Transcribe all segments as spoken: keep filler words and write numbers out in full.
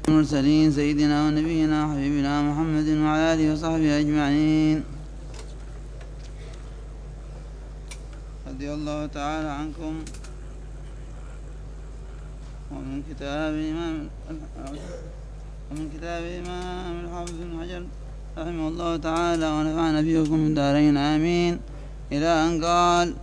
المرسلين سيدنا ونبينا وحبيبنا محمد وعلى آله وصحبه أجمعين. رضي الله تعالى عنكم. ومن كتاب الإمام ومن كتاب الإمام الحافظ بن حجر رحمه الله تعالى ونفعنا فيكم من دارين آمين، إلى أن قال: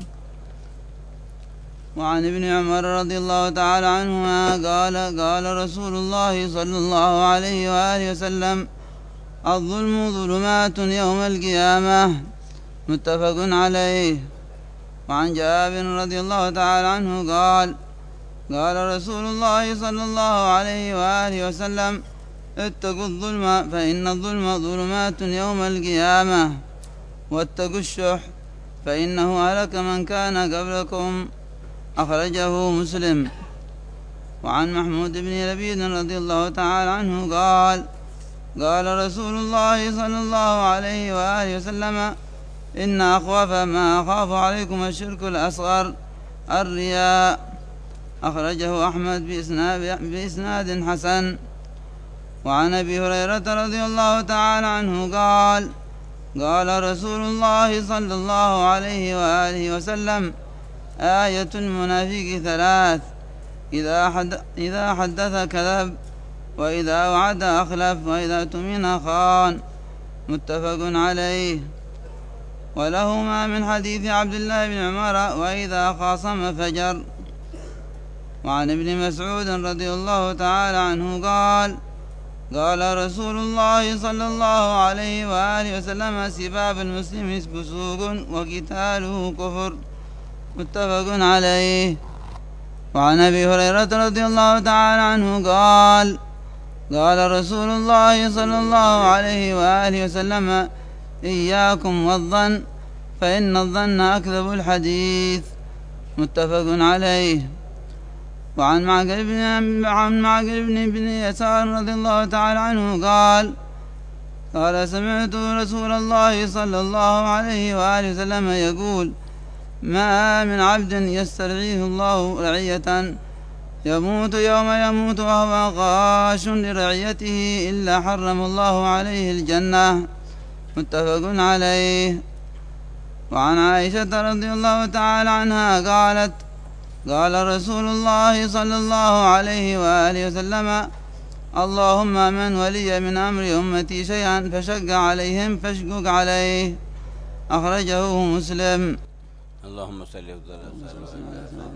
وعن ابن عمر رضي الله تعالى عنهما قال: قال رسول الله صلى الله عليه وآله وسلم: الظلم ظلمات يوم القيامة، متفق عليه. وعن جابر رضي الله تعالى عنه قال: قال رسول الله صلى الله عليه وآله وسلم: اتقوا الظلم فإن الظلم ظلمات يوم القيامة، واتقوا الشح فإنه هلك من كان قبلكم، أخرجه مسلم. وعن محمود بن لبيد رضي الله تعالى عنه قال: قال رسول الله صلى الله عليه وآله وسلم: إن أخوف ما أخاف عليكم الشرك الأصغر الرياء، أخرجه أحمد بإسناد, بإسناد حسن. وعن أبي هريرة رضي الله تعالى عنه قال: قال رسول الله صلى الله عليه وآله وسلم: آية المنافق ثلاث: إذا, حد إذا حدث كذب، وإذا وعد أخلف، وإذا اؤتمن خان، متفق عليه. ولهما من حديث عبد الله بن عمر: وإذا خاصم فجر. وعن ابن مسعود رضي الله تعالى عنه قال: قال رسول الله صلى الله عليه وآله وسلم: سباب المسلم فسوق وقتاله كفر، متفق عليه. وعن أبي هريرة رضي الله تعالى عنه قال: قال رسول الله صلى الله عليه وآله وسلم: إياكم والظن فإن الظن أكذب الحديث، متفق عليه. وعن معقل بن عن معقل بن بن يسار رضي الله تعالى عنه قال: قال: سمعت رسول الله صلى الله عليه وآله وسلم يقول: ما من عبد يسترعيه الله رعية يموت يوم يموت وهو غاش لرعيته إلا حرم الله عليه الجنة، متفق عليه. وعن عائشة رضي الله تعالى عنها قالت: قال رسول الله صلى الله عليه وآله وسلم: اللهم من ولي من أمر أمتي شيئا فشق عليهم فاشقق عليه، أخرجه مسلم. اللهم صل وسلم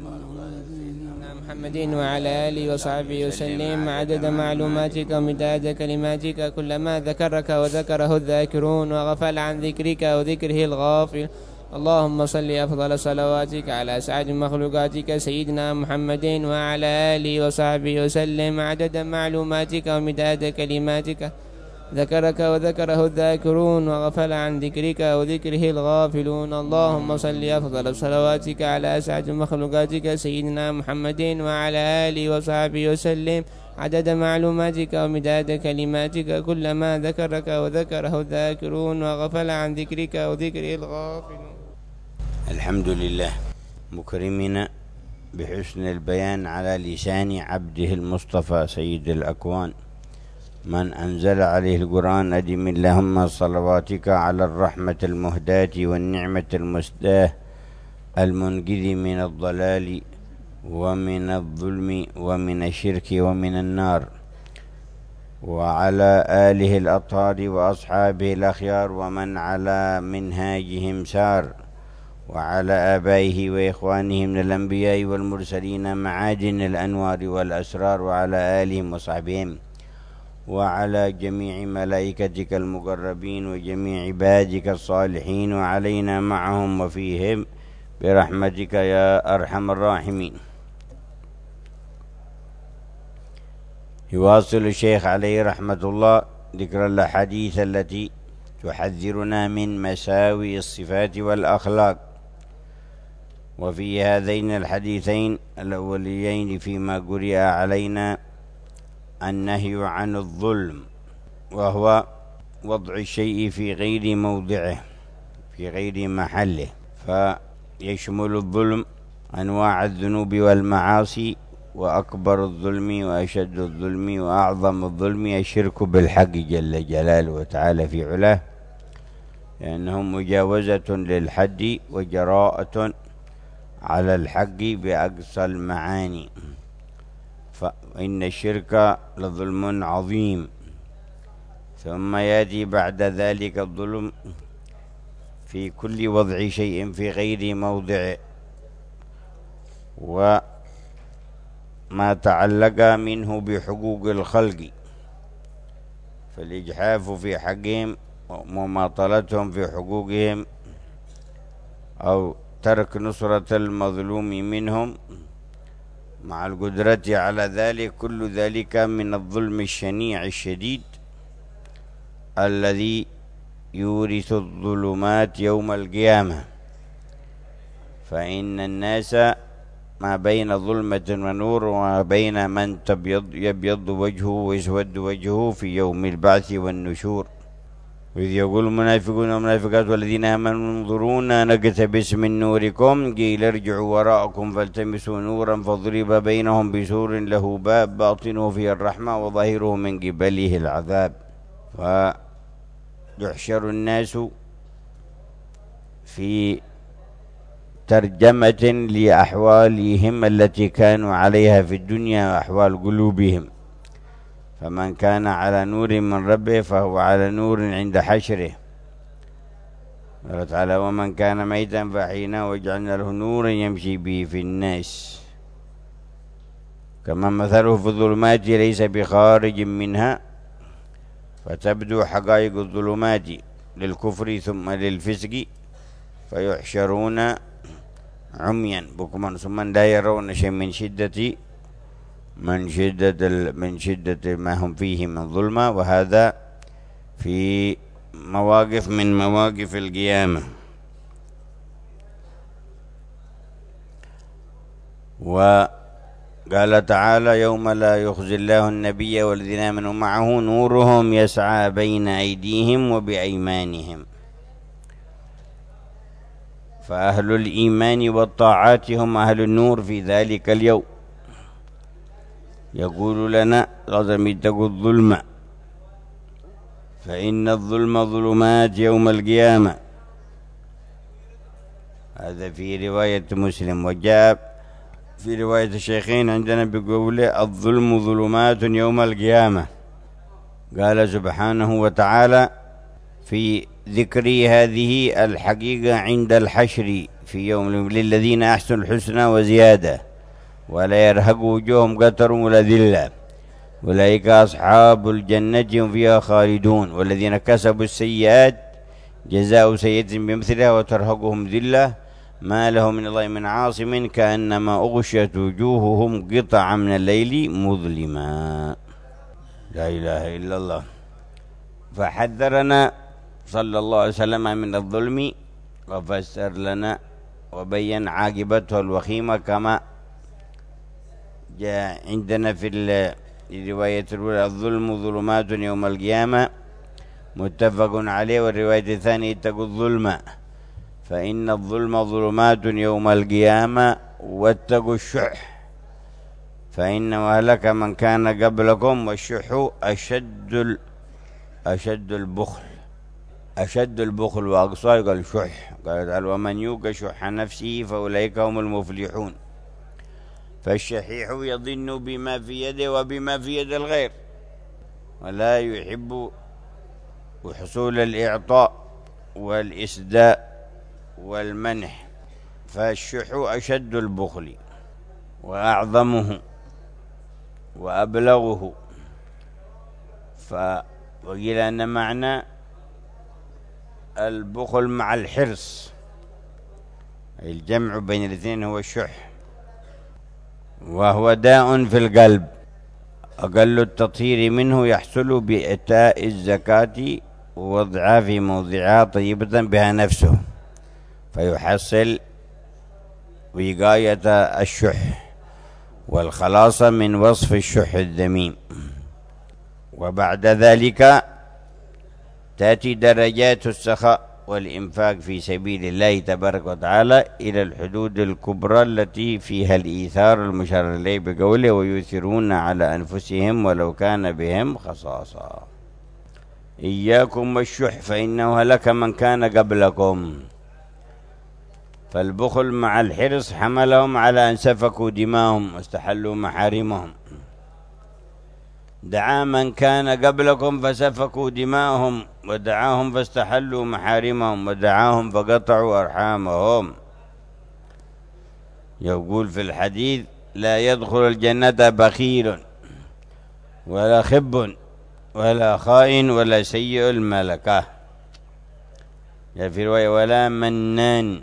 على محمد وعلى آله وصحبه وسلم عدد معلوماتك ومداد كلماتك، كلما ذكرك وذكره الذاكرون وغفل عن ذكرك وذكره الغافل. اللهم صل أفضل صلواتك على أسعد مخلوقاتك سيدنا محمد وعلى آله وصحبه وسلم عدد معلوماتك ومداد كلماتك، ذكرك وذكره الذاكرون وغفل عن ذكرك وذكره الغافلون. اللهم صل أفضل صلواتك على أسعد مخلوقاتك سيدنا محمد وعلى آله وصحبه وسلم عدد معلوماتك ومداد كلماتك، كلما ذكرك وذكره الذاكرون وغفل عن ذكرك وذكره الغافلون. الحمد لله مكرمنا بحسن البيان على لسان عبده المصطفى سيد الأكوان، من أنزل عليه القرآن. أدم اللهم صلواتك على الرحمة المهداة والنعمة المسداة المنقذ من الضلال ومن الظلم ومن الشرك ومن النار، وعلى آله الأطهار وأصحابه الأخيار ومن على منهاجهم سار، وعلى آبائه وإخوانه من الأنبياء والمرسلين معادن الأنوار والأسرار، وعلى آلهم وصحبهم، وعلى جميع ملائكتك المقربين وجميع عبادك الصالحين، وعلينا معهم وفيهم برحمتك يا أرحم الراحمين. يواصل الشيخ عليه رحمة الله ذكر الأحاديث التي تحذرنا من مساوي الصفات والأخلاق. وفي هذين الحديثين الأوليين فيما قرئ علينا النهي عن الظلم، وهو وضع الشيء في غير موضعه في غير محله، فيشمل الظلم أنواع الذنوب والمعاصي وأكبر الظلم وأشد الظلم وأعظم الظلم الشرك بالحق جل جلاله وتعالى في علاه، لأنه مجاوزة للحد وجراءة على الحق بأقصى المعاني. فإن الشرك لظلم عظيم، ثم يأتي بعد ذلك الظلم في كل وضع شيء في غير موضعه، وما تعلق منه بحقوق الخلق، فالإجحاف في حقهم ومماطلتهم في حقوقهم أو ترك نصرة المظلوم منهم مع القدرة على ذلك، كل ذلك من الظلم الشنيع الشديد الذي يورث الظلمات يوم القيامة. فإن الناس ما بين ظلمة ونور، وما بين من تبيض يبيض وجهه ويسود وجهه في يوم البعث والنشور. وإذ يقول المنافقون والمنافقات والذين آمنوا انظرونا نقتبس من نوركم قيل ارجعوا وراءكم فالتمسوا نورا فضرب بينهم بسور له باب باطنه فيه الرحمة وظاهره من قبله العذاب. فيحشر الناس في ترجمة لأحوالهم التي كانوا عليها في الدنيا وأحوال قلوبهم، فمن كان على نور من ربه فهو على نور عند حشره. قال تعالى ومن كان ميتا فأحييناه وجعلنا له نورا يمشي به في الناس كما مثله في الظلمات ليس بخارج منها، فتبدو حقائق الظلمات للكفر ثم للفسق فيحشرون عميا بكما ثم لا يرون شيء من شدة من شدة من شدة ما هم فيه من ظلمة. وهذا في مواقف من مواقف القيامة. وقال تعالى يوم لا يخزي الله النبي والذين آمنوا معه نورهم يسعى بين أيديهم وبأيمانهم. فأهل الإيمان والطاعات هم أهل النور في ذلك اليوم. يقول لنا لازم اتقوا الظلم فإن الظلم ظلمات يوم القيامة. هذا في رواية مسلم. وجاء في رواية الشيخين عندنا بقوله الظلم ظلمات يوم القيامة. قال سبحانه وتعالى في ذكر هذه الحقيقة عند الحشر في يوم للذين أحسنوا الحسنى وزيادة ولا يرهق وجوههم قتر ولا ذلة أولئك أصحاب الجنة هم فيها خالدون والذين كسبوا السيئات جزاء سيئة بمثلها وترهقهم ذلة ما له من الله من عاصم كأنما أغشت وجوههم قطعا من الليل مظلما. لا إله إلا الله. فحذرنا صلى الله عليه وسلم من الظلم وفسر لنا وبين عاقبته الوخيمة كما جاء عندنا في الرواية الأولى الظلم ظلمات يوم القيامة متفق عليه، والرواية الثانية اتقوا الظلم فإن الظلم ظلمات يوم القيامة واتقوا الشح فإنه أهلك من كان قبلكم والشح أشد أشد البخل أشد البخل وأقصاه قال الشح. قال تعالى ومن يوق شح نفسه فأولئك هم المفلحون. فالشحيح يظن بما في يده وبما في يد الغير ولا يحب حصول الإعطاء والإسداء والمنح. فالشح أشد البخل وأعظمه وأبلغه. فقيل أن معنى البخل مع الحرص الجمع بين الاثنين هو الشح، وهو داء في القلب أقل التطهير منه يحصل بإيتاء الزكاة ووضعها في موضعها طيبة بها نفسه فيحصل وقاية الشح والخلاص من وصف الشح الذميم. وبعد ذلك تأتي درجات السخاء والإنفاق في سبيل الله تبارك وتعالى إلى الحدود الكبرى التي فيها الإيثار المشار إليه بقوله ويؤثرون على أنفسهم ولو كان بهم خصاصة. إياكم والشح فإنه هلك من كان قبلكم. فالبخل مع الحرص حملهم على أن سفكوا دماءهم واستحلوا محارمهم. دعا من كان قبلكم فسفكوا دماءهم، ودعاهم فاستحلوا محارمهم، ودعاهم فقطعوا أرحامهم. يقول في الحديث لا يدخل الجنة بخيل ولا خب ولا خائن ولا سيء الملكة. في رواية ولا منان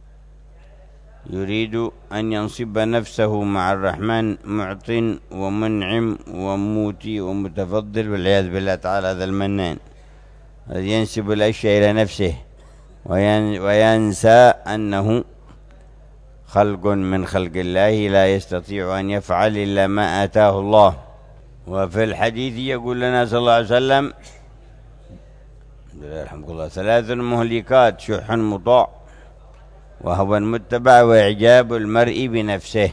يريد أن ينصب نفسه مع الرحمن معط ومنعم وموتي ومتفضل، والعياذ بالله تعالى. هذا المنان الذي ينسب الأشياء إلى نفسه وينسى أنه خلق من خلق الله لا يستطيع أن يفعل إلا ما آتاه الله. وفي الحديث يقول لنا صلى الله عليه وسلم رحمه الله ثلاث مهلكات: شح مطاع وهوى متبع وإعجاب المرء بنفسه.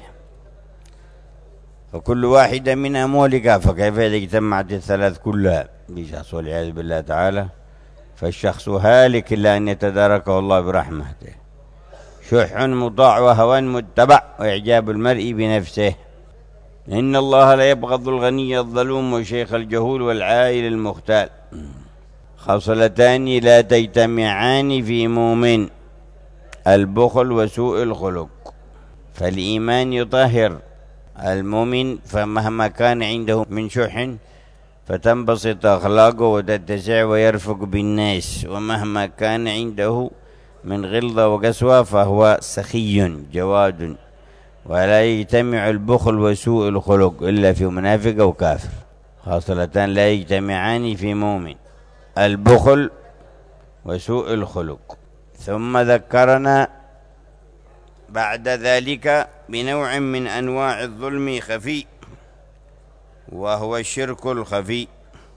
فكل واحدة منها مهلكة، فكيف إذا اجتمعت الثلاث كلها بشخص والعياذ بالله تعالى؟ فالشخص هالك إلا أن يتداركه الله برحمته. شح مطاع وهوى متبع وإعجاب المرء بنفسه. إن الله لا يبغض الغني الظلوم والشيخ الجهول والعائل المختال. خصلتان لا تجتمعان في مؤمن: البخل وسوء الخلق. فالإيمان يطهر المؤمن، فمهما كان عنده من شح فتنبسط أخلاقه وتتسع ويرفق بالناس، ومهما كان عنده من غلظة وقسوة فهو سخي جواد. ولا يجتمع البخل وسوء الخلق إلا في منافق أو كافر. خاصلتان لا يجتمعان في مؤمن: البخل وسوء الخلق. ثم ذكرنا بعد ذلك بنوع من أنواع الظلم خفي، وهو الشرك الخفي.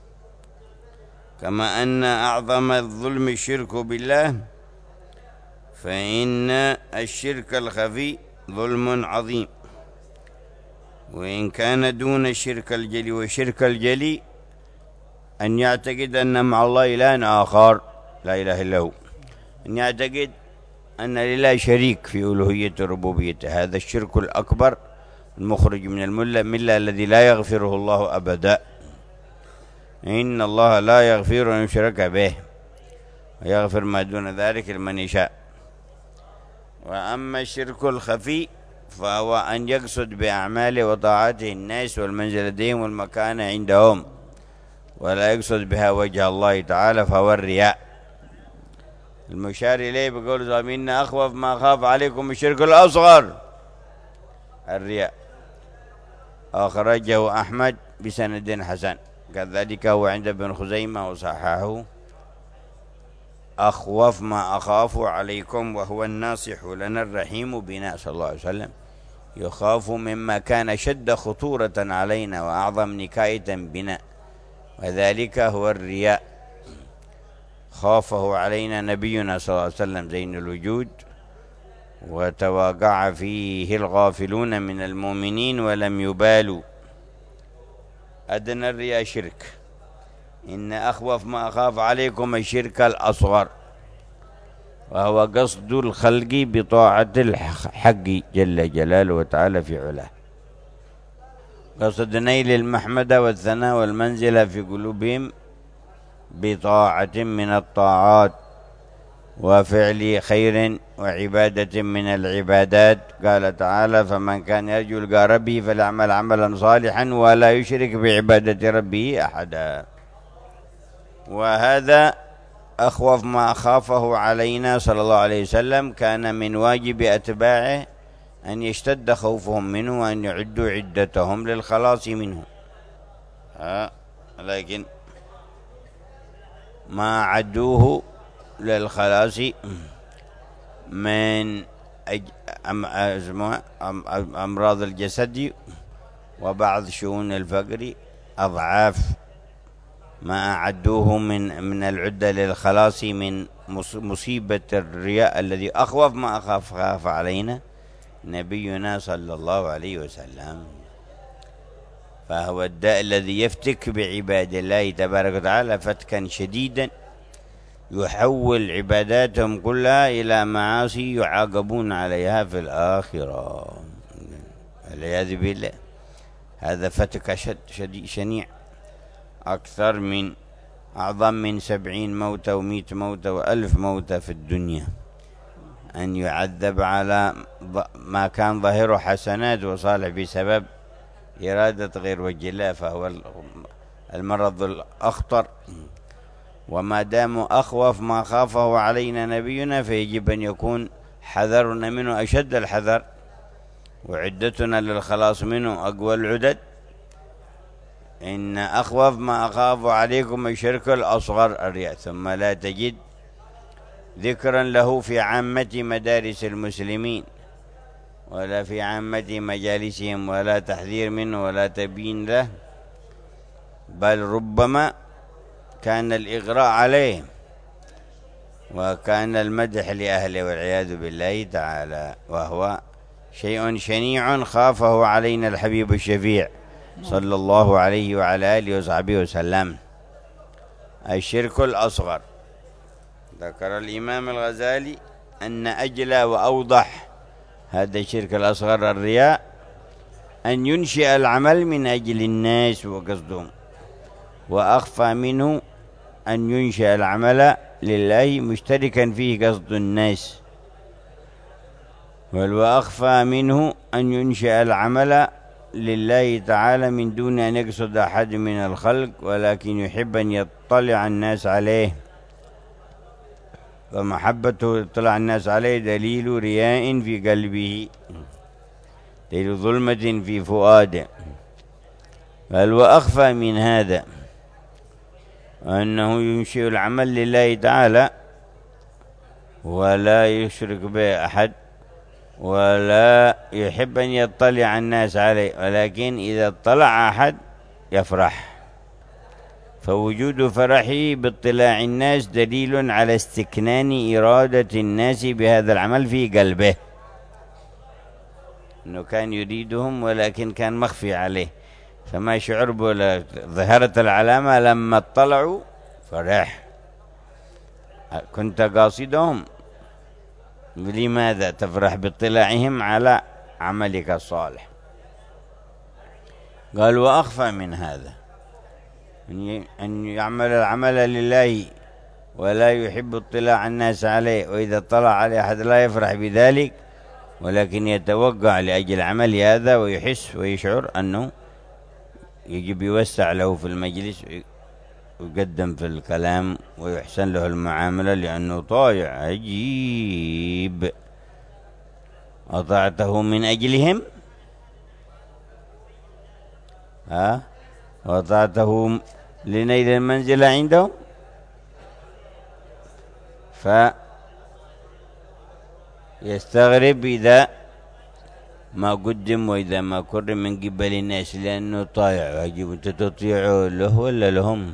كما أن أعظم الظلم الشرك بالله، فإن الشرك الخفي ظلم عظيم، وإن كان دون الشرك الجلي. والشرك الجلي أن يعتقد أن مع الله إله آخر لا إله إلا هو، أن يعتقد أن لله شريك في ألوهية ربوبيته. هذا الشرك الأكبر المخرج من الملة الذي لا يغفره الله أبدا. إن الله لا يغفر أن يشرك به ويغفر ما دون ذلك لمن يشاء. وأما الشرك الخفي فهو أن يقصد بأعماله وطاعاته الناس والمنزل لديهم والمكان عندهم، ولا يقصد بها وجه الله تعالى، فهو الرياء. المشار إليه بقول إن أخوف ما أخاف عليكم الشرك الأصغر الرياء. أخرجه أحمد بسند حسن، كذلك هو عند ابن خزيمة وصححه. أخوف ما أخاف عليكم وهو الناصح لنا الرحيم بنا صلى الله عليه وسلم، يخاف مما كان شد خطورة علينا وأعظم نكاية بنا، وذلك هو الرياء. خافه علينا نبينا صلى الله عليه وسلم زين الوجود، وتواقع فيه الغافلون من المؤمنين ولم يبالوا. أدنى الرياء شرك. إن أخوف ما أخاف عليكم الشرك الأصغر، وهو قصد الخلق بطاعة الحق جل جلاله وتعالى في علاه، قصد نيل المحمد والثناء والمنزلة في قلوبهم بطاعة من الطاعات وفعل خير وعبادة من العبادات. قال تعالى فمن كان يرجو لقاء ربه فليعمل عملا صالحا ولا يشرك بعبادة ربه أحدا. وهذا أخوف ما خافه علينا صلى الله عليه وسلم، كان من واجب أتباعه أن يشتد خوفهم منه وأن يعدوا عدتهم للخلاص منه. ها لكن ما عدوه للخلاص من أمراض الجسد وبعض شؤون الفقر أضعاف ما أعدوه من من العدة للخلاص من مصيبة الرياء الذي أخوف ما أخاف خاف علينا نبينا صلى الله عليه وسلم. فهو الداء الذي يفتك بعباد الله تبارك وتعالى فتكا شديدا، يحول عباداتهم كلها إلى معاصي يعاقبون عليها في الآخرة والعياذ بالله. هذا فتك شديد شنيع، أكثر من أعظم من سبعين موتة ومئة موتة وألف موتة في الدنيا، أن يعذب على ما كان ظاهره حسنات وصالح بسبب إرادة غير وجه الله، فهو المرض الأخطر. وما دام أخوف ما خافه علينا نبينا فيجب أن يكون حذرنا منه أشد الحذر، وعدتنا للخلاص منه أقوى العدد. إن أخوف ما أخاف عليكم الشرك الأصغر الرياء. ثم لا تجد ذكرا له في عامة مدارس المسلمين ولا في عامة مجالسهم، ولا تحذير منه ولا تبيين له، بل ربما كان الإغراء عليه وكان المدح لأهله والعياذ بالله تعالى، وهو شيء شنيع خافه علينا الحبيب الشفيع صلى الله عليه وعلى آله وصحبه وسلم. الشرك الأصغر ذكر الإمام الغزالي أن أجلى وأوضح هذا الشرك الأصغر الرياء أن ينشئ العمل من أجل الناس وقصدهم، وأخفى منه أن ينشئ العمل لله مشتركا فيه قصد الناس، وأخفى منه أن ينشئ العمل لله تعالى من دون أن يقصد أحد من الخلق، ولكن يحب أن يطلع الناس عليه، فمحبته اطلاع الناس عليه دليل رياء في قلبه، دليل ظلمة في فؤاده. بل وأخفى من هذا أنه ينشئ العمل لله تعالى ولا يشرك به أحد، ولا يحب أن يطلع الناس عليه، ولكن إذا اطلع أحد يفرح، فوجود فرحه باطلاع الناس دليل على استكنان إرادة الناس بهذا العمل في قلبه، أنه كان يريدهم ولكن كان مخفي عليه، فما شعر به. ظهرت العلامة لما اطلعوا فرح. كنت قاصدهم، لماذا تفرح باطلاعهم على عملك الصالح؟ قال وأخفى من هذا أن يعمل العمل لله ولا يحب اطلاع الناس عليه، وإذا اطلع عليه أحد لا يفرح بذلك، ولكن يتوقع لأجل عمل هذا ويحس ويشعر أنه يجب يوسع له في المجلس ويقدم في الكلام ويحسن له المعاملة لأنه طائع عجيب. أطعته من أجلهم ها وأطعته لنيل المنزل عندهم، فيستغرب إذا ما قدم وإذا ما كرم من قبل الناس، لأنه طائع عجيب. أنت تطيعه له ولا لهم؟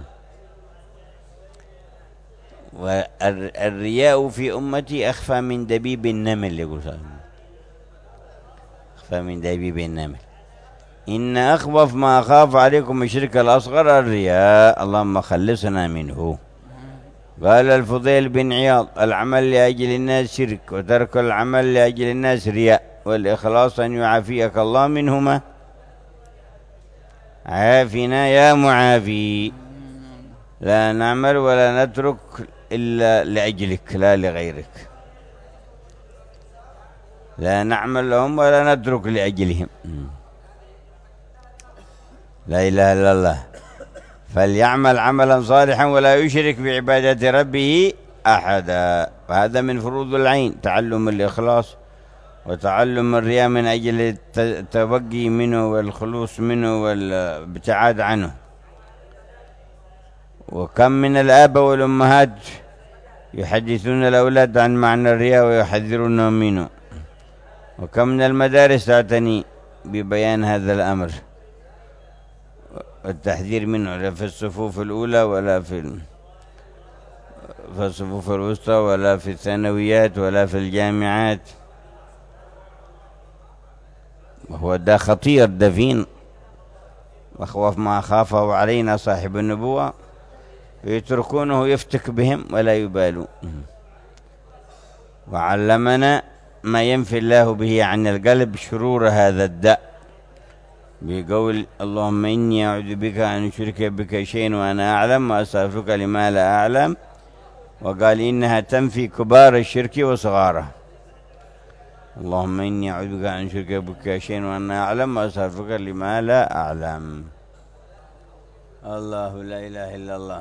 والرياء في أمتي أخفى من دبيب النمل، يقول صلى الله عليه وسلم، أخفى من دبيب النمل. إن أخوف ما أخاف عليكم الشرك الأصغر الرياء، اللهم خلصنا منه. قال الفضيل بن عياض العمل لأجل الناس شرك، وترك العمل لأجل الناس رياء، والإخلاص أن يعافيك الله منهما. عافنا يا معافي، لا نعمل ولا نترك إلا لأجلك لا لغيرك، لا نعمل لهم ولا نترك لأجلهم. لا إله إلا الله. فليعمل عملا صالحا ولا يشرك بعبادة ربه أحدا. وهذا من فروض العين، تعلم الإخلاص وتعلم الرياء من أجل التوقي منه والخلوص منه والابتعاد عنه. وكم من الآباء والأمهات يحدثون الأولاد عن معنى الرياء ويحذرونهم منه، وكم من المدارس تعتني ببيان هذا الأمر والتحذير منه، لا في الصفوف الأولى ولا في في الصفوف الوسطى ولا في الثانويات ولا في الجامعات. وهو ده خطير دفين، وأخوف ما خافه علينا صاحب النبوة، يتركونه يفتك بهم ولا يبالوا. وعلمنا ما ينفي الله به عن القلب شرور هذا الداء، بقول اللهم إني أعوذ بك أن أشرك بك شيء وأنا أعلم وأستغفرك لما لا أعلم، وقال إنها تنفي كبار الشرك وصغاره. اللهم إني أعوذ بك أن أشرك بك شيء وأنا أعلم وأستغفرك لما لا أعلم. الله لا إله إلا الله.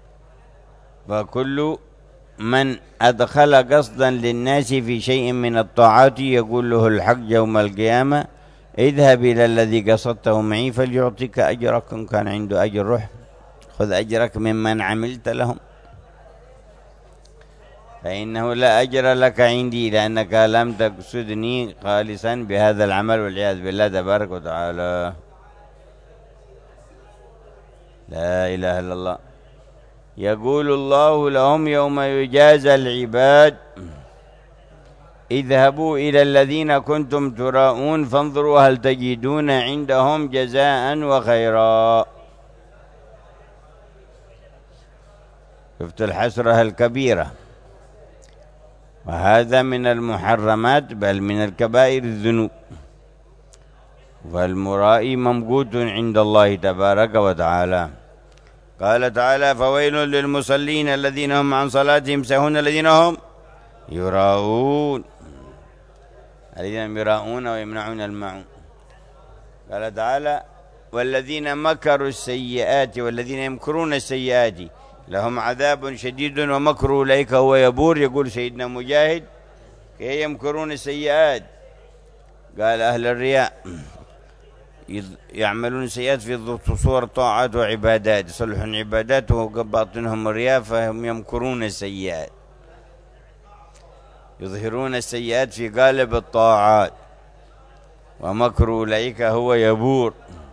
فكل من أدخل قصدا للناس في شيء من الطاعات يقول له الحق يوم القيامة اذهب إلى الذي قصدته معي فليعطيك أجرك، إن كان عنده أجر روح خذ أجرك ممن عملت لهم، فإنه لا أجر لك عندي لأنك لم تقصدني خالصا بهذا العمل، والعياذ بالله تبارك وتعالى. لا إله إلا الله. يقول الله لهم يوم يجازى العباد اذهبوا إلى الذين كنتم تراءون فانظروا هل تجدون عندهم جزاء وخيرا. شفت الحسرة الكبيرة، وهذا من المحرمات بل من الكبائر الذنوب، والمرائي ممقوت عند الله تبارك وتعالى. قال تعالى فويل للمصلين الذين هم عن صلاتهم ساهون الذين هم يراءون، الذين يراءون ويمنعون الماعون. قال تعالى والذين مكروا السيئات والذين يمكرون السيئات لهم عذاب شديد ومكر أولئك هو يبور. يقول سيدنا مجاهد كي يمكرون السيئات، قال أهل الرياء يعملون السيئات في صور طاعات وعبادات، يصلحون عبادات وباطنهم الرياء فهم يمكرون السيئات، يظهرون السيئات في قالب الطاعات، ومكر أولئك هو يبور.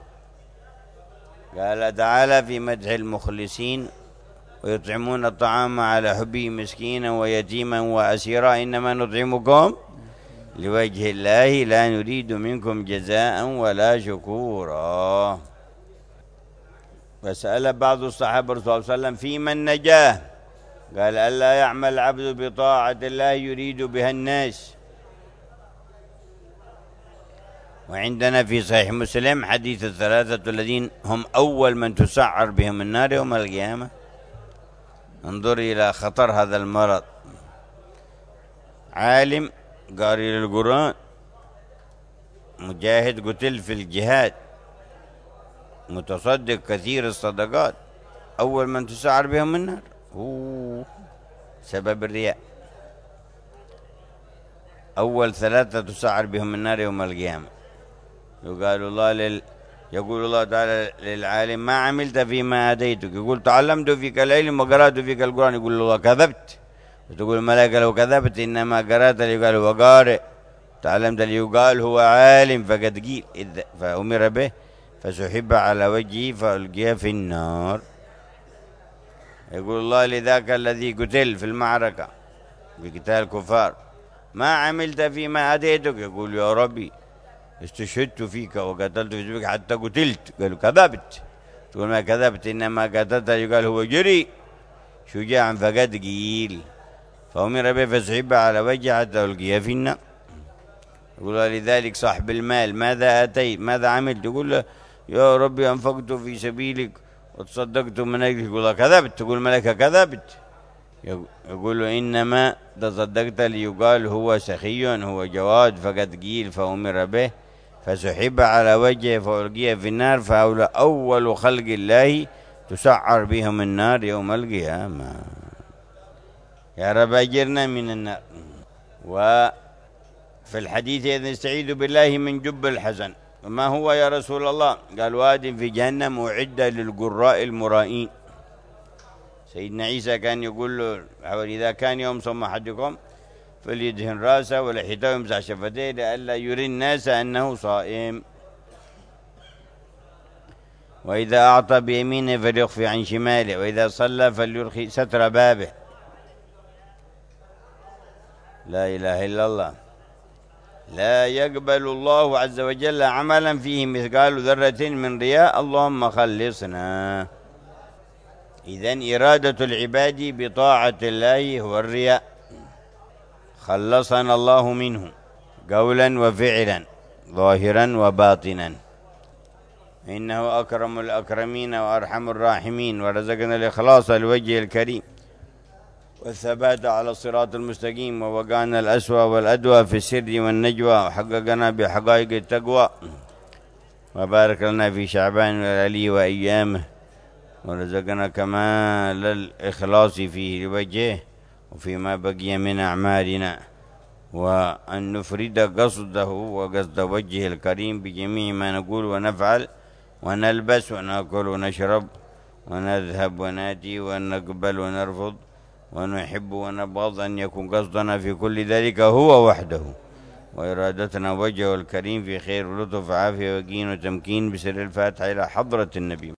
قال تعالى في مدح المخلصين ويطعمون الطعام على حبه مسكينا ويتيما وأسيرا إنما نطعمكم لوجه الله لا نريد منكم جزاء ولا شكورا. فسأل بعض الصحابة الرسول صلى الله عليه وسلم فيما النجاة، قال ألا يعمل العبد بطاعة الله يريد بها الناس. وعندنا في صحيح مسلم حديث الثلاثة الذين هم أول من تسعر بهم النار يوم القيامة. انظر إلى خطر هذا المرض، عالم قارئ للقرآن، مجاهد قتل في الجهاد، متصدق كثير الصدقات، أول من تسعر بهم النار هو سبب الرياء. أول ثلاثة تسعر بهم النار يوم القيامة. يقال الله لل يقول الله تعالى للعالم ما عملت فيما أتيتك، يقول تعلمت فيك العلم وقرأت فيك القرآن، يقول الله كذبت. وتقول الملائكة لو كذبت إنما قرأت ليقال هو قارئ، تعلمت ليقال هو عالم فقد قيل، فأمر به فسحب على وجهه فألقي في النار. يقول الله لذاك الذي قتل في المعركة بقتال الكفار ما عملت فيما أتيتك، يقول يا ربي استشهدت فيك وقتلت في سبيلك حتى قتلت، قالوا كذبت. تقول ما كذبت إنما قتلت يقال هو جري شجاعا فقد قيل، فأمر به فسحب على وجهه حتى ألقي في النار. يقول لذلك صاحب المال ماذا أتيت ماذا عملت، يقول له يا ربي أنفقت في سبيلك وتصدقت من أجلك، يقول كذبت. تقول الملائكة كذبت، يقول إنما تصدقت ليقال هو سخي هو جواد فقد قيل، فأمر به فسحب على وجهه فألقي في النار. فهؤلاء أول خلق الله تسعر بهم النار يوم القيامة. يا رب أجرنا من النار. وفي الحديث إذ نستعيذ بالله من جب الحزن. وما هو يا رسول الله؟ قال واد في جهنم أعد للقراء المرائين. سيدنا عيسى كان يقول له إذا كان يوم صوم أحدكم فليدهن راسه ولحيته ويمسح شفتيه لئلا يري الناس أنه صائم، وإذا أعطى بيمينه فليخفي عن شماله، وإذا صلى فليرخي ستر بابه لا إله إلا الله. لا يقبل الله عز وجل عملا فيه مثقال ذرة من رياء، اللهم خلصنا. إذن إرادة العباد بطاعة الله هو الرياء، خلصنا الله منه قولا وفعلا ظاهرا وباطنا، إنه أكرم الأكرمين وأرحم الراحمين، ورزقنا الإخلاص لوجه الكريم والثبات على الصراط المستقيم، ووقعنا الأسوأ والأدوى في السر والنجوى، وحققنا بحقائق التقوى، وبارك لنا في شعبان ولياليه وأيامه، ورزقنا كمال الإخلاص فيه لوجهه وفيما بقي من أعمالنا، وأن نفرد قصده وقصد وجهه الكريم بجميع ما نقول ونفعل ونلبس ونأكل ونشرب ونذهب وناتي ونقبل ونرفض ونحب ونبغض، أن يكون قصدنا في كل ذلك هو وحده، وإرادتنا وجهه الكريم في خير ولطف عافية وقين وتمكين، بسر الفاتحة إلى حضرة النبي.